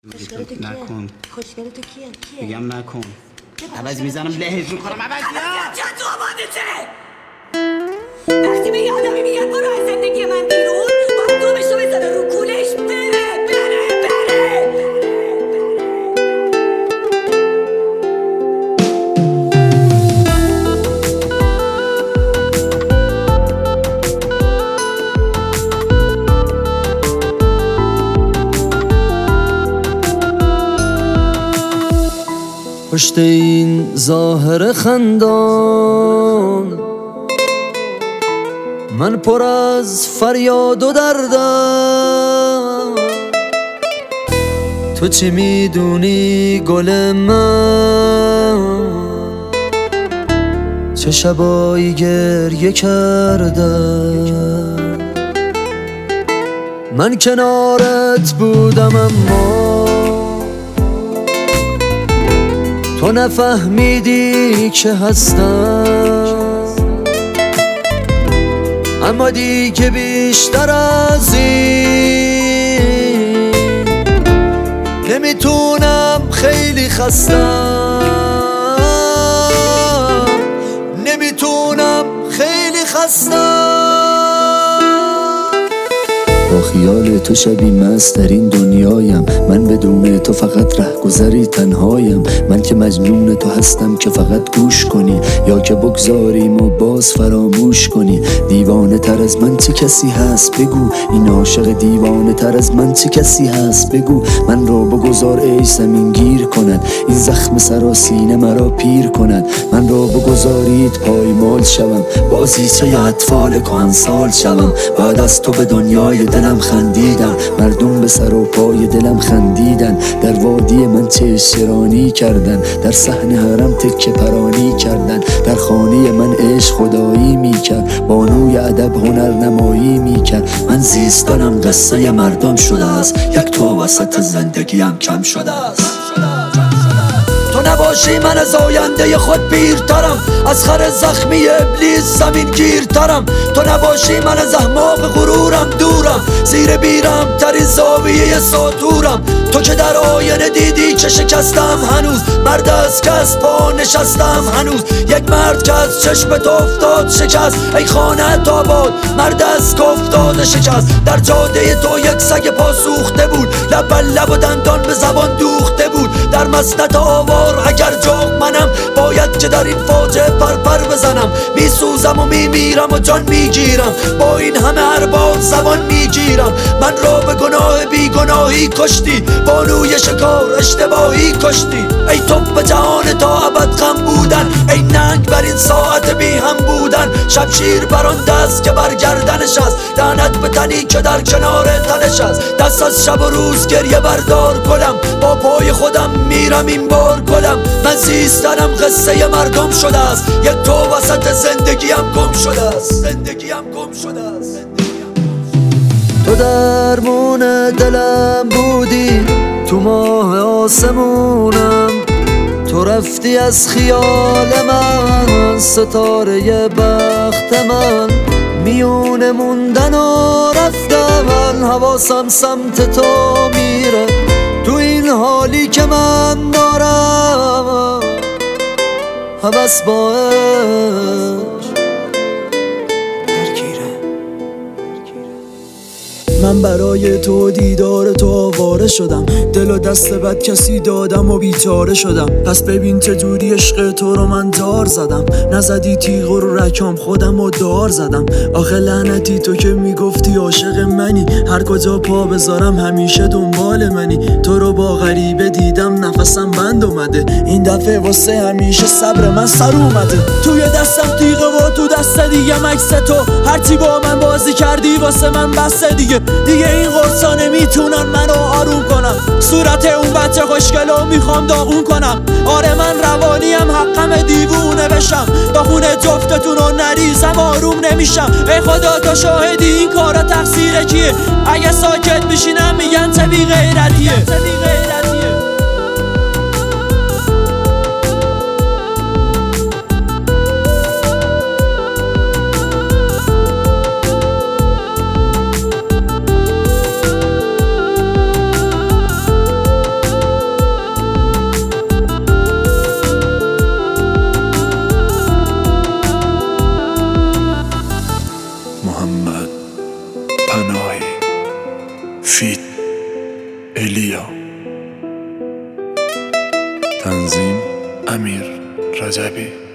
نکن. خوشگله تو کیه؟ میگم نکن. عوض میزنم لهج میکنم عوض چه تو آمادته؟ وقتی به یه آدمی میگن برو از زندگی من بیرون باید دومشو بزنه رو کولش بره. پشت این ظاهر خندان من پر از فریاد و دردم. تو چی میدونی گل من چه شبایی گریه کردم. من کنارت بودم اما تو نفهمیدی که هستم. اما دیگه بیشتر از این نمیتونم، خیلی خستم. نمیتونم، خیلی خستم. با خیال تو شبی مست در این دنیایم. من بدون تو فقط رهگذری تنهایم. من که مجنون تو هستم که فقط گوش کنی یا که بگذاریم و باز فراموش کنی. دیوانه تر از من چه کسی هست بگو؟ این عاشق دیوانه تر از من چه کسی هست بگو؟ من را بگذار ای زمین گیر کند این زخم سراسینه مرا پیر کند. من را بگذارید پایمال شوم بازیچه اطفال کهنسال شوم. بعد از تو به دنیای دلم خندیدم، مردم به سر و پای دلم خندیدن. در وادی من چشرانی کردن، در صحن حرم تکه پرانی کردن. در خانه من عشق خدایی میکرد، بانوی ادب هنر نمایی میکرد. من زیستنم قصه مردم شده است، یک تو وسط زندگیم کم شده است. تو نباشی من از آینده خود پیرترم، از خر زخمی ابلیس زمین گیرترم. تو نباشی من از احماق غرورم دورم، زیر بیرم ترین زاویه ساطورم. تو که در آینه دیدی که شکستم هنوز، مرد از که از پا نشستم هنوز. یک مرد که از چشم تو افتاد شکست، ای خانه آباد مرد از که افتاد شکست. در جاده تو یک سگ پا سوخته بود، لب بر لب و دندان به زبان دوخته بود. در مسند آوار اگر جغ منم، باید که در این فاجعه پر بزنم. میسوزم و میمیرم و جان میگیرم، با این همه ارباب زبان میگیرم. من را به گناه بی گناهی کشتی، بانوی شکار اشتباهی کشتی. ای تو به جهان تا ابد غم بودن، ای ننگ بر این ساعت بی هم بودن. شمشیر بر آن دست که بر گردنش است، لعنت به تنی که در کنار تنش است. دست از شب و روز گریه بردار گلم، با پای خودم میرم این بار گلم. من زیستنم قصه مردم شده است، یک تو وسط زندگیم گم شده است. زندگیم گم شده است. تو درمون دلم بودی، تو ماه آسمونم. تو رفتی از خیال من، ستاره بخت من. میونه موندن و رفتن، حواسم سمت تو میره. تو این حالی که من دارم، هوس باش من برای تو دیدار تو آواره شدم. دل و دست بد کسی دادم و بیچاره شدم. پس ببین چجوری عشق تو رو من دار زدم. نزدی تیغ رو رکام خودم و دار زدم. آخه لعنتی تو که میگفتی عاشق منی، هر کجا پا بذارم همیشه دنبال منی. تو رو با غریبه دیدم نفسم بند اومده، این دفعه واسه همیشه صبر من سر اومده. توی دستم تیغه و تو دست دیگه مکس تو، هرچی با من بازی کردی واسه من بسته دیگه این قرصا نمیتونن منو آروم کنم. صورت اون بچه خوشگلو میخوام داغون کنم. آره من روانیم، حقم دیوونه بشم. با خونه جفتتون رو نریزم آروم نمیشم. ای خدا تو شاهدی این کارا تقصیر کیه؟ اگه ساکت بشینم میگن چه بی غیرتیه. پناهی. فیت الیا. تنظیم امیر رجبی.